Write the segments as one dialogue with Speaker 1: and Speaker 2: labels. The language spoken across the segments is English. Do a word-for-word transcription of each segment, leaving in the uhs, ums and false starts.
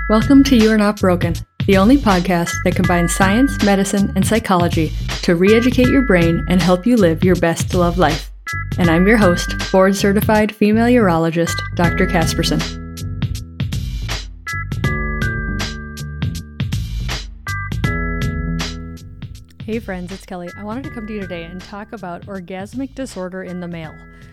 Speaker 1: Welcome to You Are Not Broken, the only podcast that combines science, medicine, and psychology to re-educate your brain and help you live your best love life. And I'm your host, board-certified female urologist, Doctor Casperson. Hey friends, it's Kelly. I wanted to come to you today and talk about orgasmic disorder in the male.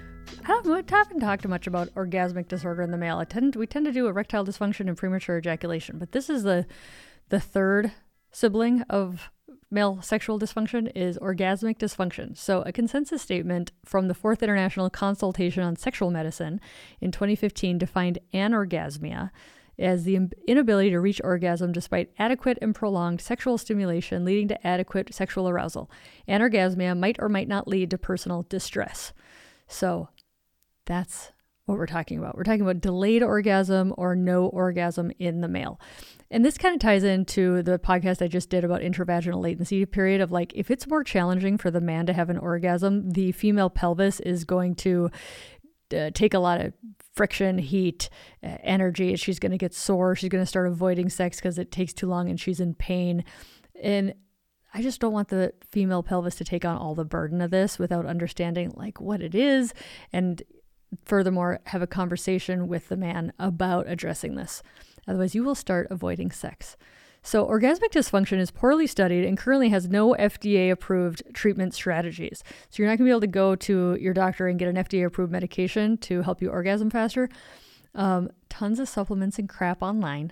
Speaker 1: I don't, I haven't talked much about orgasmic disorder in the male. I tend, we tend to do erectile dysfunction and premature ejaculation, but this is the the third sibling of male sexual dysfunction is orgasmic dysfunction. So a consensus statement from the Fourth International Consultation on Sexual Medicine in twenty fifteen defined anorgasmia as the inability to reach orgasm despite adequate and prolonged sexual stimulation leading to adequate sexual arousal. Anorgasmia might or might not lead to personal distress. So that's what we're talking about. We're talking about delayed orgasm or no orgasm in the male. And this kind of ties into the podcast I just did about intravaginal latency period of like, if it's more challenging for the man to have an orgasm, the female pelvis is going to uh, take a lot of friction, heat, uh, energy. She's going to get sore. She's going to start avoiding sex because it takes too long and she's in pain. And I just don't want the female pelvis to take on all the burden of this without understanding like what it is. And furthermore, have a conversation with the man about addressing this. Otherwise, you will start avoiding sex. So orgasmic dysfunction is poorly studied and currently has no F D A-approved treatment strategies. So you're not going to be able to go to your doctor and get an F D A-approved medication to help you orgasm faster. Um, tons of supplements and crap online.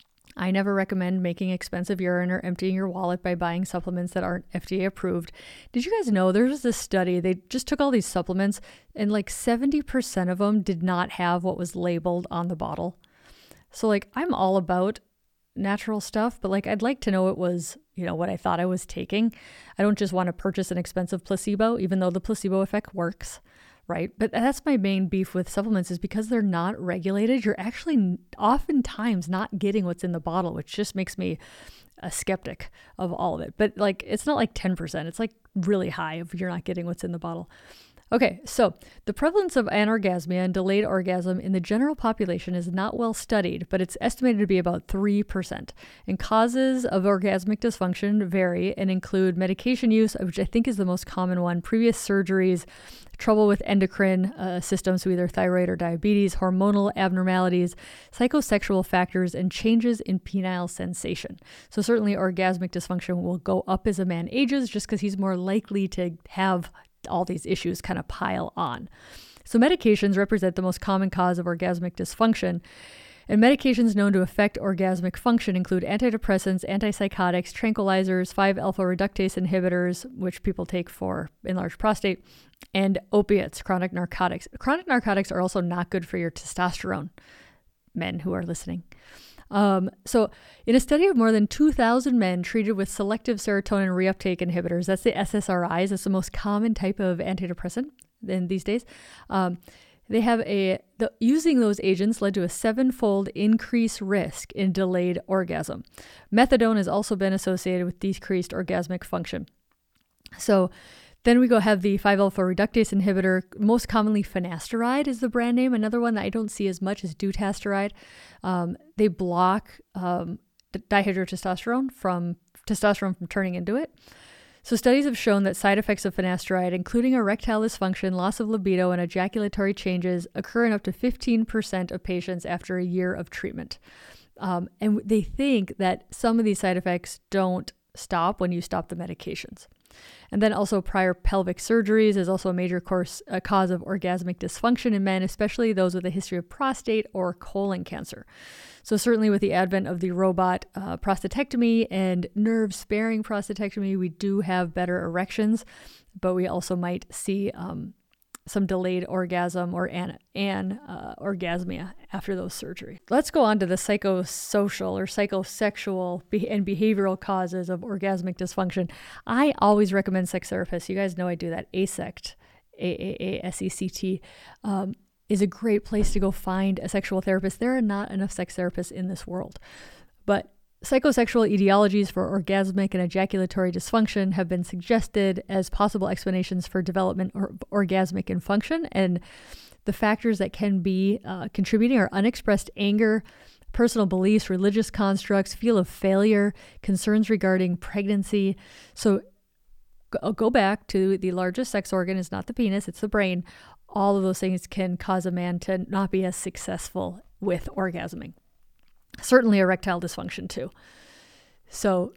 Speaker 1: I never recommend making expensive urine or emptying your wallet by buying supplements that aren't F D A approved. Did you guys know there was this study, they just took all these supplements and like seventy percent of them did not have what was labeled on the bottle. So like I'm all about natural stuff, but like I'd like to know it was, you know, what I thought I was taking. I don't just want to purchase an expensive placebo, even though the placebo effect works. Right. But that's my main beef with supplements is because they're not regulated. You're actually oftentimes not getting what's in the bottle, which just makes me a skeptic of all of it. But like, it's not like ten percent. It's like really high if you're not getting what's in the bottle. Okay, so the prevalence of anorgasmia and delayed orgasm in the general population is not well studied, but it's estimated to be about three percent. And causes of orgasmic dysfunction vary and include medication use, which I think is the most common one, previous surgeries, trouble with endocrine uh, systems, so either thyroid or diabetes, hormonal abnormalities, psychosexual factors, and changes in penile sensation. So certainly orgasmic dysfunction will go up as a man ages just because he's more likely to have all these issues kind of pile on. So medications represent the most common cause of orgasmic dysfunction. And medications known to affect orgasmic function include antidepressants, antipsychotics, tranquilizers, five alpha reductase inhibitors, which people take for enlarged prostate, and opiates, chronic narcotics. Chronic narcotics are also not good for your testosterone, men who are listening. Um, so in a study of more than two thousand men treated with selective serotonin reuptake inhibitors, that's the S S R Is, that's the most common type of antidepressant in these days. Um, they have a, the, using those agents led to a seven-fold increased risk in delayed orgasm. Methadone has also been associated with decreased orgasmic function. So then we go have the five alpha reductase inhibitor, most commonly finasteride is the brand name. Another one that I don't see as much is dutasteride. Um, they block um, dihydrotestosterone from testosterone from turning into it. So studies have shown that side effects of finasteride, including erectile dysfunction, loss of libido, and ejaculatory changes, occur in up to fifteen percent of patients after a year of treatment. Um, and they think that some of these side effects don't stop when you stop the medications. And then also prior pelvic surgeries is also a major course, a cause of orgasmic dysfunction in men, especially those with a history of prostate or colon cancer. So certainly with the advent of the robot uh, prostatectomy and nerve-sparing prostatectomy, we do have better erections, but we also might see um, some delayed orgasm or an, an uh, orgasmia after those surgeries. Let's go on to the psychosocial or psychosexual be- and behavioral causes of orgasmic dysfunction. I always recommend sex therapists. You guys know I do that. ASECT, A A A S E C T, um, is a great place to go find a sexual therapist. There are not enough sex therapists in this world, but psychosexual etiologies for orgasmic and ejaculatory dysfunction have been suggested as possible explanations for development or orgasmic and function. And the factors that can be uh, contributing are unexpressed anger, personal beliefs, religious constructs, feel of failure, concerns regarding pregnancy. So go, go back to the largest sex organ is not the penis, it's the brain. All of those things can cause a man to not be as successful with orgasming. Certainly erectile dysfunction too. So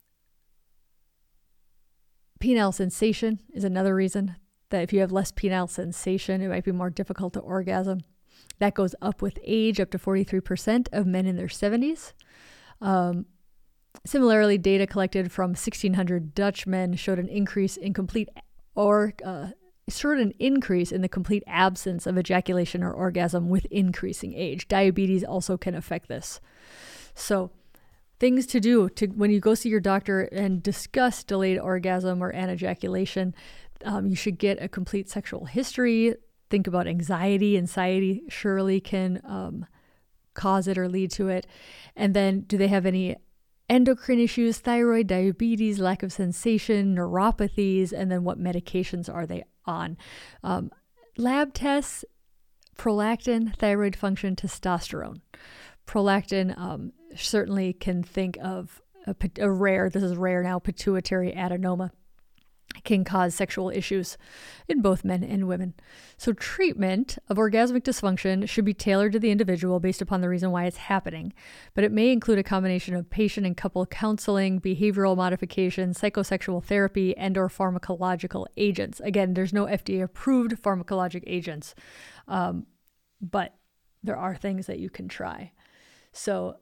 Speaker 1: penile sensation is another reason that if you have less penile sensation, it might be more difficult to orgasm. That goes up with age, up to forty-three percent of men in their seventies. Um, similarly, data collected from sixteen hundred Dutch men showed an increase in complete or uh, showed an increase in the complete absence of ejaculation or orgasm with increasing age. Diabetes also can affect this. So things to do to when you go see your doctor and discuss delayed orgasm or anejaculation, um, you should get a complete sexual history. Think about anxiety. Anxiety surely can um, cause it or lead to it. And then do they have any endocrine issues, thyroid, diabetes, lack of sensation, neuropathies, and then what medications are they on? Um, lab tests, prolactin, thyroid function, testosterone. Prolactin um, certainly can think of a, a rare, this is rare now, pituitary adenoma. Can cause sexual issues in both men and women. So treatment of orgasmic dysfunction should be tailored to the individual based upon the reason why it's happening, but it may include a combination of patient and couple counseling, behavioral modification, psychosexual therapy, and or pharmacological agents. Again, there's no F D A-approved pharmacologic agents, um, but there are things that you can try. So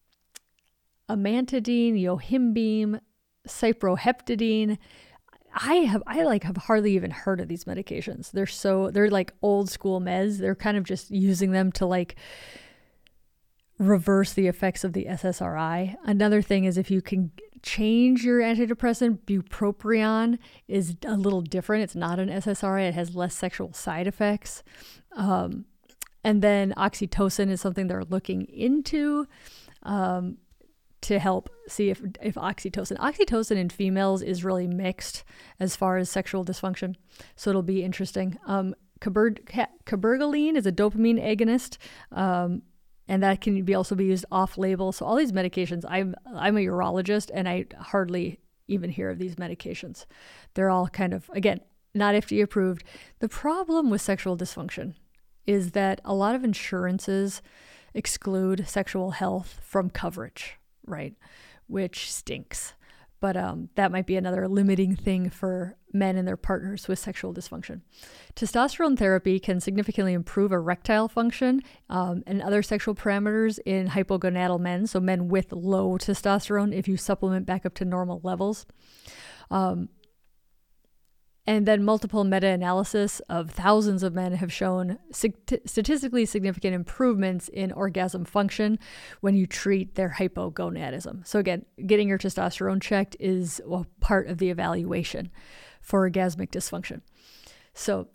Speaker 1: amantadine, yohimbine, cyproheptadine, I have, I like have hardly even heard of these medications. They're so, they're like old school meds. They're kind of just using them to like reverse the effects of the S S R I. Another thing is if you can change your antidepressant, bupropion is a little different. It's not an S S R I. It has less sexual side effects. Um, and then oxytocin is something they're looking into. Um, to help see if, if oxytocin. Oxytocin in females is really mixed as far as sexual dysfunction. So it'll be interesting. Um, caber- cabergoline is a dopamine agonist, um, and that can be also be used off-label. So all these medications, I'm, I'm a urologist, and I hardly even hear of these medications. They're all kind of, again, not F D A approved. The problem with sexual dysfunction is that a lot of insurances exclude sexual health from coverage. Right, which stinks. But um, that might be another limiting thing for men and their partners with sexual dysfunction. Testosterone therapy can significantly improve erectile function um, and other sexual parameters in hypogonadal men, so men with low testosterone, if you supplement back up to normal levels. Um, And then multiple meta-analysis of thousands of men have shown sig- statistically significant improvements in orgasm function when you treat their hypogonadism. So again, getting your testosterone checked is well, part of the evaluation for orgasmic dysfunction. So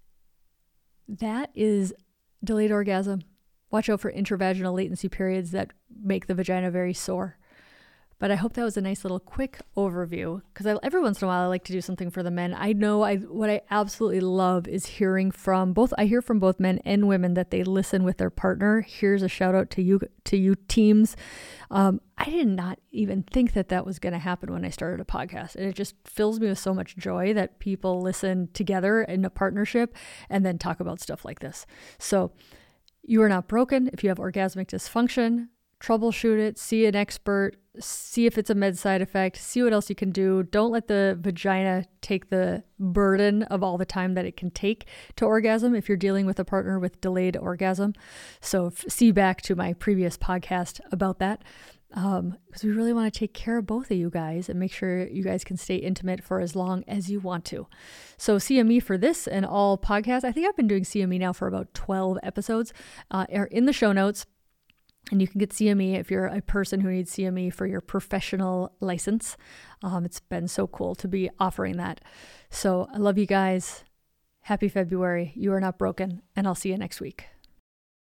Speaker 1: that is delayed orgasm. Watch out for intravaginal latency periods that make the vagina very sore. But I hope that was a nice little quick overview, because every once in a while I like to do something for the men. I know I what I absolutely love is hearing from both. I hear from both men and women that they listen with their partner. Here's a shout out to you, to you teams. Um, I did not even think that that was going to happen when I started a podcast, and it just fills me with so much joy that people listen together in a partnership and then talk about stuff like this. So you are not broken. If you have orgasmic dysfunction, troubleshoot it, see an expert, see if it's a med side effect, see what else you can do. Don't let the vagina take the burden of all the time that it can take to orgasm if you're dealing with a partner with delayed orgasm. So f- see back to my previous podcast about that, um, because we really want to take care of both of you guys and make sure you guys can stay intimate for as long as you want to. So C M E for this and all podcasts. I think I've been doing C M E now for about twelve episodes, uh, are in the show notes. And you can get C M E if you're a person who needs C M E for your professional license. Um, it's been so cool to be offering that. So I love you guys. Happy February. You are not broken. And I'll see you next week.